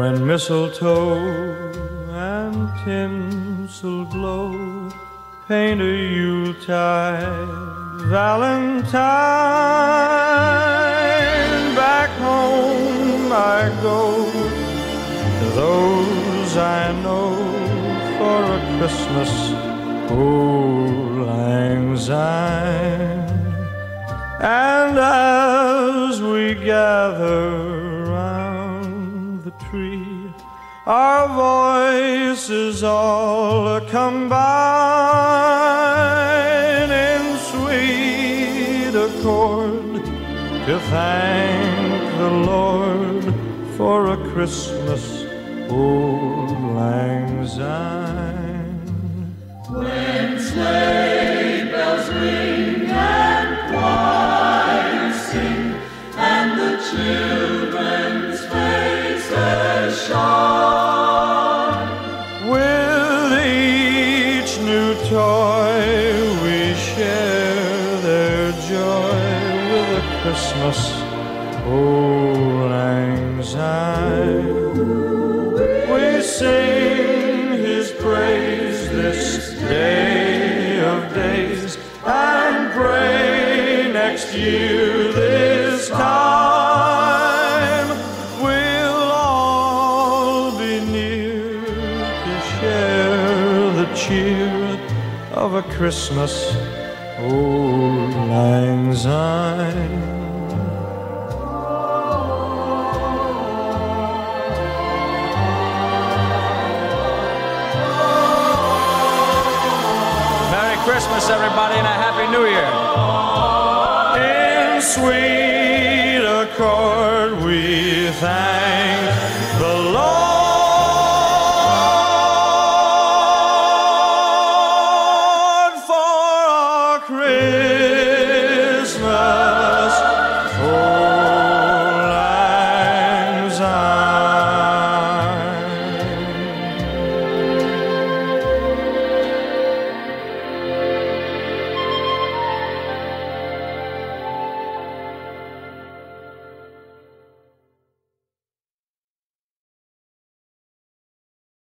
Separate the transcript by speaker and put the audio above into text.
Speaker 1: when mistletoe and tinsel glow paint a Yuletide valentine. Back home I go to those I know for a Christmas auld lang syne. And as we gather round the tree, our voices all combine in sweet accord to thank the Lord for a Christmas auld lang syne.
Speaker 2: When sleigh bells ring and choirs sing, and the children's faces shine,
Speaker 1: with each new toy we share their joy with a Christmas auld lang syne. We sing His praise this day of days and pray next year this time we'll all be near to share the cheer of a Christmas auld lang syne.
Speaker 3: Christmas, everybody, and a Happy New Year.
Speaker 1: In sweet accord we thank